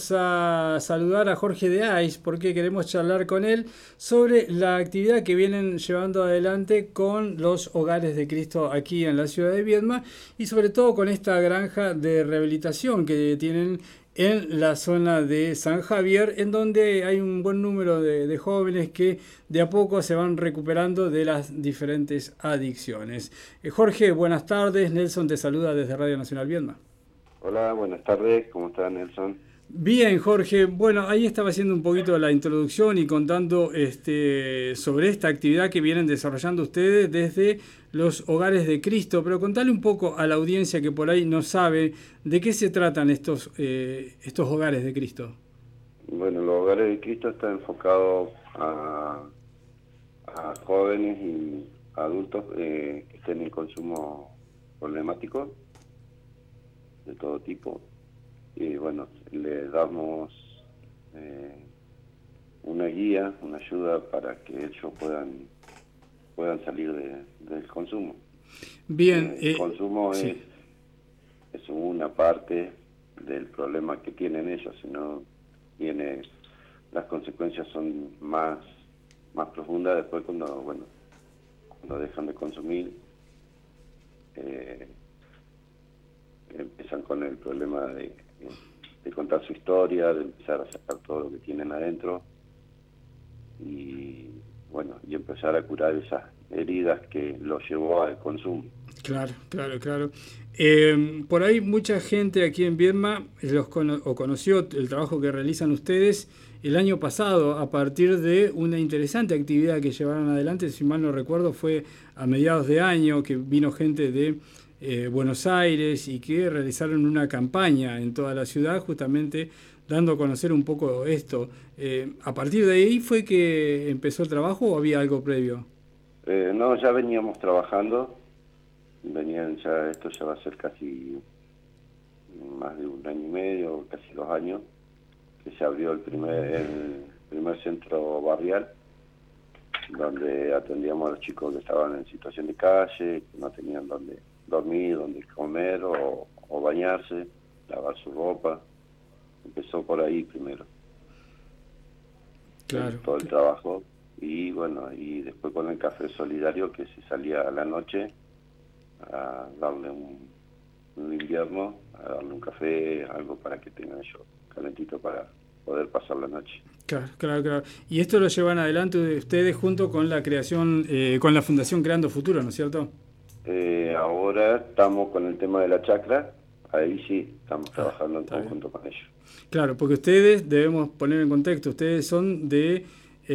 vamos a saludar a Jorge de Ais porque queremos charlar con él sobre la actividad que vienen llevando adelante con los Hogares de Cristo aquí en la ciudad de Viedma y sobre todo con esta granja de rehabilitación que tienen en la zona de San Javier, en donde hay un buen número de jóvenes que de a poco se van recuperando de las diferentes adicciones. Jorge, buenas tardes. Nelson te saluda desde Radio Nacional Viedma. Hola, buenas tardes. ¿Cómo está, Nelson? Bien, Jorge. Bueno, ahí estaba haciendo un poquito la introducción y contando sobre esta actividad que vienen desarrollando ustedes desde los Hogares de Cristo, pero contale un poco a la audiencia que por ahí no sabe de qué se tratan estos Hogares de Cristo. Bueno, los Hogares de Cristo está enfocado a jóvenes y adultos que estén en consumo problemático de todo tipo. Y bueno, le damos una guía, una ayuda para que ellos puedan salir del consumo. Bien. El consumo sí. es una parte del problema que tienen ellos, sino las consecuencias son más profundas después cuando dejan de consumir. Empiezan con el problema de contar su historia, de empezar a sacar todo lo que tienen adentro y empezar a curar esas heridas que los llevó al consumo. Claro. Por ahí mucha gente aquí en Viedma conoció el trabajo que realizan ustedes el año pasado a partir de una interesante actividad que llevaron adelante, si mal no recuerdo fue a mediados de año que vino gente de Buenos Aires y que realizaron una campaña en toda la ciudad justamente dando a conocer un poco esto. ¿A partir de ahí fue que empezó el trabajo o había algo previo? No, ya veníamos trabajando, esto ya va a ser casi más de 1 año y medio, casi 2 años, que se abrió el primer centro barrial, donde atendíamos a los chicos que estaban en situación de calle, que no tenían dónde dormir, dónde comer o bañarse, lavar su ropa. Empezó por ahí primero. Claro. Todo el trabajo. Y y después con el café solidario que se salía a la noche a darle un invierno, a darle un café, algo para que tengan ellos calentito para poder pasar la noche. Claro. Y esto lo llevan adelante ustedes junto con la creación, con la Fundación Creando Futuro, ¿no es cierto? Ahora estamos con el tema de la chacra, ahí sí, estamos trabajando en conjunto con ellos. Claro, porque ustedes, debemos poner en contexto, ustedes son de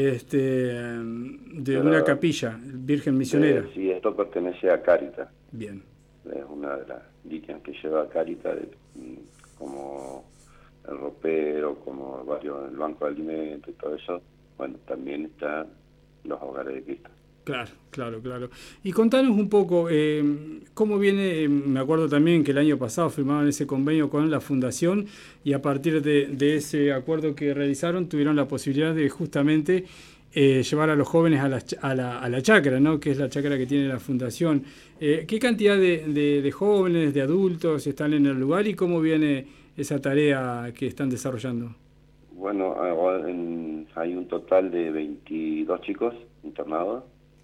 una capilla, Virgen Misionera. Sí, esto pertenece a Caritas. Bien. Es una de las líneas que lleva Caritas, como el ropero, como el Banco de Alimentos y todo eso. Bueno, también están los Hogares de Cristo. Claro. Y contanos un poco cómo viene, me acuerdo también que el año pasado firmaron ese convenio con la Fundación y a partir de ese acuerdo que realizaron tuvieron la posibilidad de justamente llevar a los jóvenes a la chacra, ¿no? Que es la chacra que tiene la Fundación. ¿Qué cantidad de jóvenes, de adultos están en el lugar y cómo viene esa tarea que están desarrollando? Bueno, hay un total de 22 chicos internados.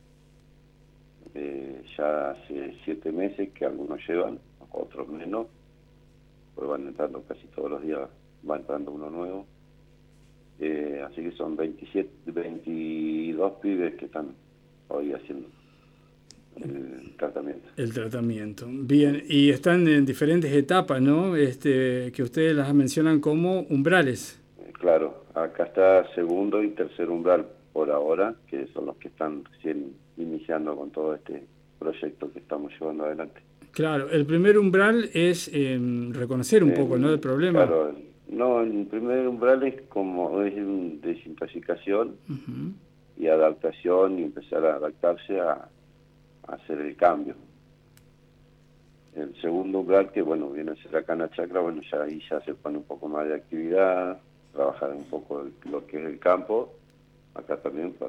Ya hace 7 meses que algunos llevan, otros menos, pues van entrando casi todos los días, va entrando uno nuevo. Así que son 22 pibes que están hoy haciendo el tratamiento. Bien, y están en diferentes etapas, ¿no? Que ustedes las mencionan como umbrales. Claro, acá está segundo y tercer umbral por ahora, que son los que están recién iniciando con todo este proyecto que estamos llevando adelante. Claro, el primer umbral es reconocer un poco, ¿no?, el problema. Claro, no, el primer umbral es desintoxicación y adaptación y empezar a adaptarse a hacer el cambio. El segundo umbral, que viene a ser acá en la chacra, ya ahí ya se pone un poco más de actividad, trabajar un poco lo que es el campo, acá también por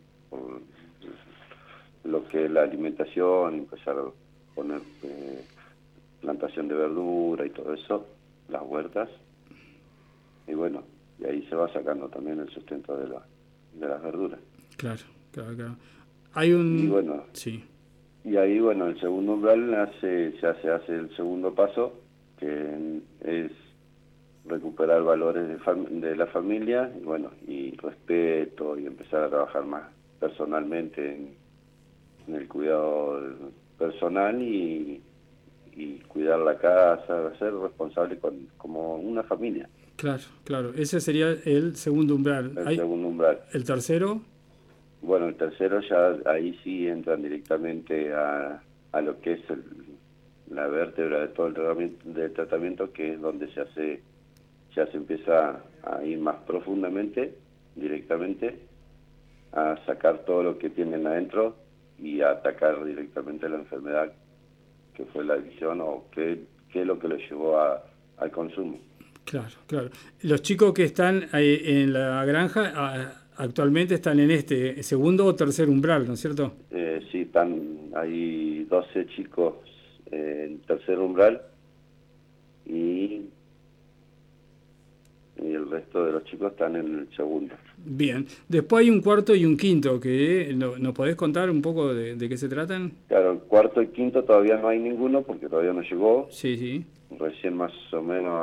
lo que es la alimentación, empezar a poner plantación de verdura y todo eso, las huertas. y bueno, y ahí se va sacando también el sustento de las verduras. Claro, claro, claro. Hay Y un... bueno, Sí, y ahí bueno, el segundo umbral hace el segundo paso, que es recuperar valores de la familia, y bueno, y respeto, y empezar a trabajar más personalmente en el cuidado personal y cuidar la casa, ser responsable como una familia, claro, claro. Ese sería el segundo umbral. el ¿Hay segundo umbral. el tercero? Bueno, el tercero ya ahí sí entran directamente a lo que es la vértebra de todo del tratamiento, que es donde ya se empieza a ir más profundamente, directamente, a sacar todo lo que tienen adentro y a atacar directamente la enfermedad que fue la adicción o qué es lo que lo llevó al consumo. Claro, claro. Los chicos que están ahí en la granja actualmente están en este segundo o tercer umbral, ¿no es cierto? Sí, hay 12 chicos en tercer umbral y el resto de los chicos están en el segundo. Bien. Después hay un cuarto y un quinto, que ¿nos podés contar un poco de qué se tratan? Claro, el cuarto y quinto todavía no hay ninguno porque todavía no llegó. Sí, sí. Recién más o menos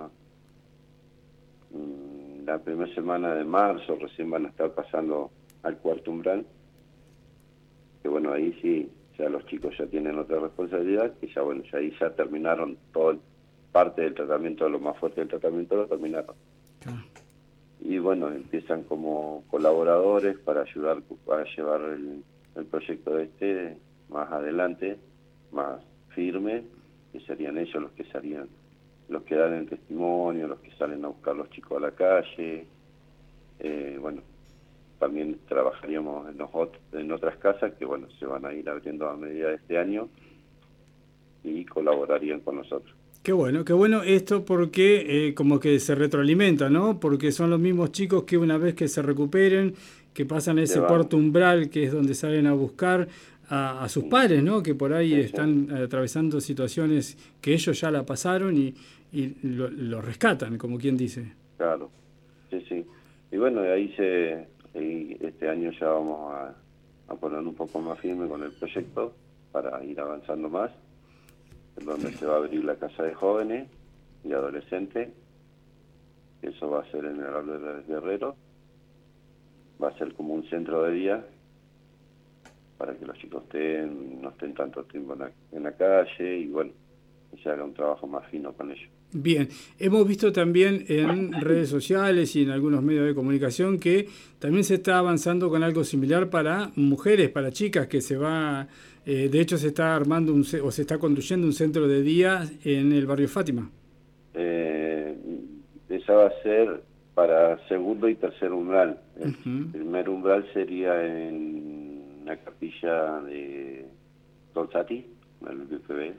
la primera semana de marzo recién van a estar pasando al cuarto umbral. Que bueno, ahí sí, ya los chicos ya tienen otra responsabilidad y ya bueno, ya ahí ya terminaron toda parte del tratamiento, lo más fuerte del tratamiento lo terminaron. Claro. Y bueno, empiezan como colaboradores para ayudar a llevar el proyecto más adelante, más firme, que serían ellos los que dan el testimonio, los que salen a buscar los chicos a la calle. Bueno, también trabajaríamos en otras casas que bueno, se van a ir abriendo a medida de este año y colaborarían con nosotros. Qué bueno esto porque como que se retroalimenta, ¿no? Porque son los mismos chicos que una vez que se recuperen, que pasan Se ese van, cuarto umbral, que es donde salen a buscar a sus padres, ¿no? Que por ahí sí, sí, están atravesando situaciones que ellos ya la pasaron y lo rescatan, como quien dice. claro, sí, sí. Y bueno, y este año ya vamos a poner un poco más firme con el proyecto para ir avanzando más, en donde se va a abrir la casa de jóvenes y adolescentes. Eso va a ser en el Álvarez Guerrero, va a ser como un centro de día para que los chicos no estén tanto tiempo en la calle y bueno, que se haga un trabajo más fino con ellos. Bien, hemos visto también en redes sociales y en algunos medios de comunicación que también se está avanzando con algo similar para mujeres, para chicas, que de hecho se está armando o se está construyendo un centro de día en el barrio Fátima. Eh, Esa va a ser para segundo y tercer umbral. El Ujú. primer umbral sería en la capilla de Dolzati, en el BPB.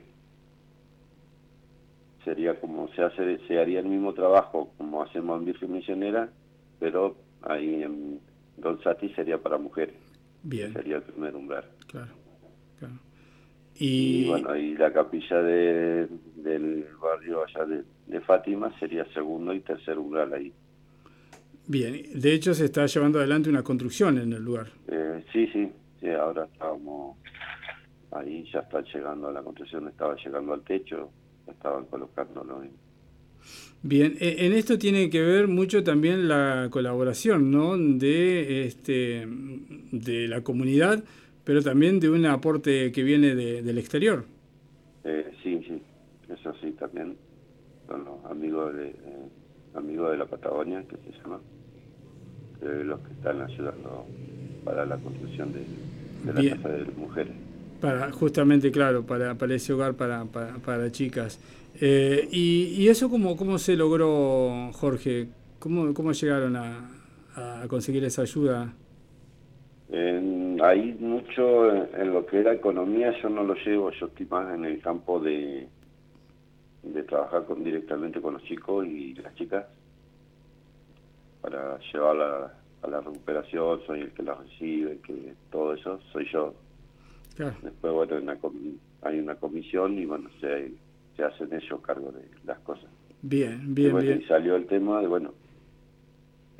Sería como se haría el mismo trabajo como hacemos en Virgen Misionera, pero ahí en Dolzati sería para mujeres, que Bien, sería el primer umbral. claro, claro. Y Y bueno, ahí la capilla del barrio allá de Fátima sería segundo y tercer umbral ahí. bien, de hecho se está llevando adelante una construcción en el lugar. Sí, sí, sí, ahora estábamos ahí, ya está llegando a la construcción, estaba llegando al techo, estaban colocándolo. Bien, en esto tiene que ver mucho también la colaboración, ¿no? De la comunidad, pero también de un aporte que viene del exterior. Sí, sí, eso sí también, son los amigos de la Patagonia, que se llama, los que están ayudando para la construcción de la Bien, casa de mujeres. para justamente, claro, para ese hogar para chicas. Y eso cómo se logró, Jorge? ¿Cómo llegaron a conseguir esa ayuda? Ahí mucho en lo que era economía yo no lo llevo, yo estoy más en el campo de trabajar directamente con los chicos y las chicas para llevarla a la recuperación, soy el que la recibe, que todo eso soy yo. Claro, Después, bueno, hay una comisión y bueno, se hacen ellos cargo de las cosas. bien, Y bien, bueno, y bien. salió el tema de, bueno,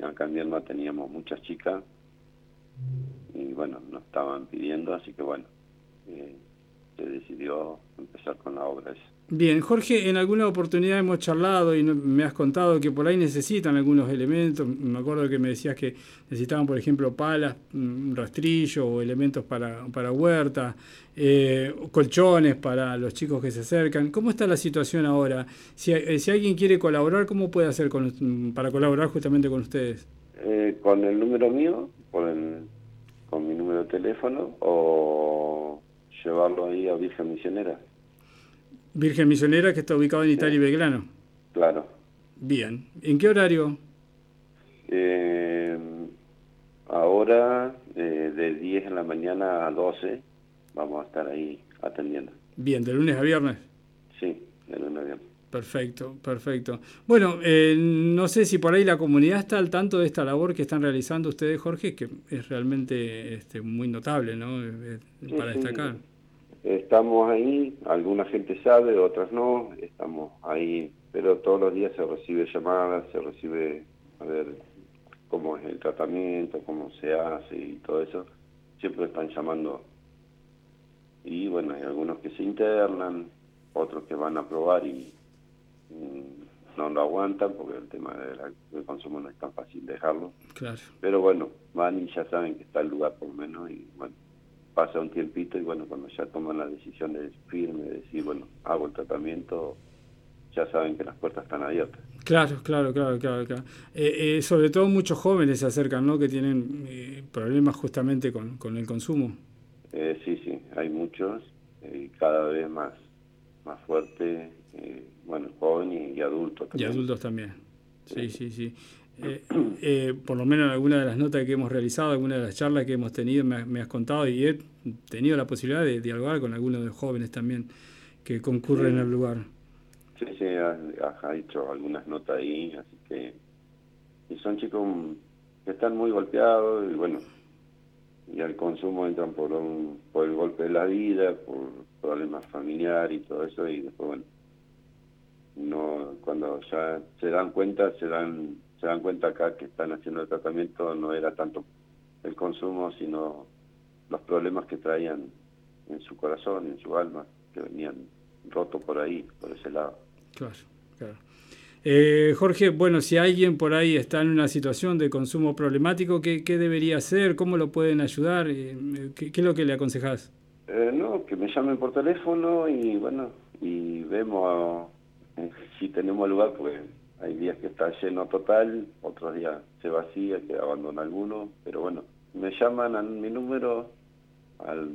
acá en Viedma teníamos muchas chicas y bueno, nos estaban pidiendo, así que bueno, se decidió empezar con la obra esa. Bien, Jorge, en alguna oportunidad hemos charlado y me has contado que por ahí necesitan algunos elementos. Me acuerdo que me decías que necesitaban, por ejemplo, palas, rastrillo o elementos para huerta, colchones para los chicos que se acercan. ¿Cómo está la situación ahora? Si alguien quiere colaborar, ¿cómo puede hacer para colaborar justamente con ustedes? Con el número mío, con mi número de teléfono, o llevarlo ahí a Virgen Misionera. Virgen Misionera, que está ubicado en Italia y Belgrano. Claro. Bien. ¿En qué horario? Ahora, de 10 de la mañana a 12, vamos a estar ahí atendiendo. Bien, ¿de lunes a viernes? Sí, de lunes a viernes. Perfecto, perfecto. Bueno, no sé si por ahí la comunidad está al tanto de esta labor que están realizando ustedes, Jorge, que es realmente muy notable, ¿no? Para destacar. Sí. Estamos ahí, alguna gente sabe, otras no, estamos ahí, pero todos los días se recibe llamadas, se recibe a ver cómo es el tratamiento, cómo se hace y todo eso. Siempre están llamando. Y bueno, hay algunos que se internan, otros que van a probar y no lo aguantan porque el tema del consumo no es tan fácil dejarlo. Claro. Pero bueno, van y ya saben que está el lugar por lo menos y bueno, pasa un tiempito y bueno, cuando ya toman la decisión de firme, de decir, bueno, hago el tratamiento, ya saben que las puertas están abiertas. Claro. Sobre todo muchos jóvenes se acercan, ¿no? Que tienen problemas justamente con el consumo. Sí, hay muchos, cada vez más fuerte, bueno, jóvenes y adultos también. Y adultos también, sí. Por lo menos en alguna de las notas que hemos realizado, alguna de las charlas que hemos tenido, me has contado y he tenido la posibilidad de dialogar con algunos de los jóvenes también que concurren al lugar. Sí, ha hecho algunas notas ahí, así que y son chicos que están muy golpeados y bueno, y al consumo entran por el golpe de la vida, por problemas familiares y todo eso, y después bueno, no, cuando ya se dan cuenta acá que están haciendo el tratamiento, no era tanto el consumo, sino los problemas que traían en su corazón, en su alma, que venían rotos por ahí, por ese lado. Claro. Jorge, bueno, si alguien por ahí está en una situación de consumo problemático, ¿qué debería hacer? ¿Cómo lo pueden ayudar? ¿Qué es lo que le aconsejás? No, que me llamen por teléfono y bueno, y vemos si tenemos lugar, porque hay días que está lleno total, otros días se vacía, que abandona alguno, pero bueno, me llaman a mi número al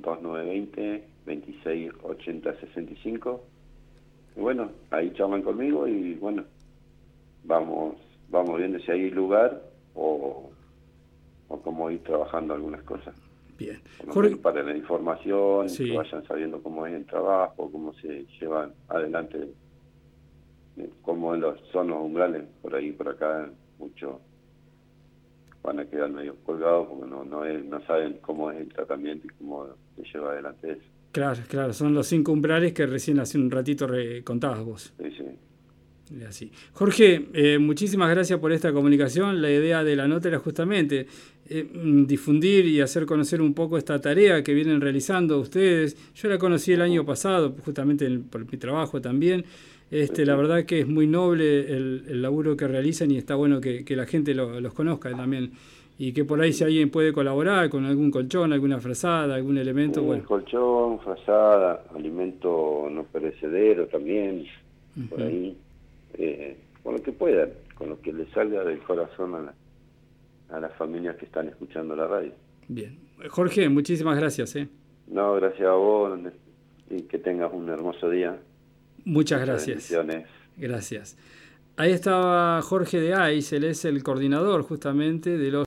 2920-2680-65 y bueno, ahí llaman conmigo y bueno, vamos viendo si hay lugar o cómo ir trabajando algunas cosas. Bien. Jorge, para la información, sí, que vayan sabiendo cómo es el trabajo, cómo se llevan adelante, cómo son los umbrales, por ahí, por acá, muchos van a quedar medio colgados porque no saben cómo es el tratamiento y cómo se lleva adelante eso. Claro, son los 5 umbrales que recién hace un ratito contabas vos. Sí. Así. Jorge, muchísimas gracias por esta comunicación. La idea de la nota era justamente difundir y hacer conocer un poco esta tarea que vienen realizando ustedes. Yo la conocí el año pasado, justamente por mi trabajo también. La verdad que es muy noble el laburo que realizan y está bueno que la gente los conozca también. Y que por ahí si alguien puede colaborar con algún colchón, alguna frazada, algún elemento. Bueno. Colchón, frazada, alimento no perecedero también, por ahí. Con lo que puedan, con lo que les salga del corazón a las familias que están escuchando la radio. Bien. Jorge, muchísimas gracias. No, gracias a vos y que tengas un hermoso día. Muchas gracias. Gracias. Ahí estaba Jorge de Ais, él es el coordinador justamente de los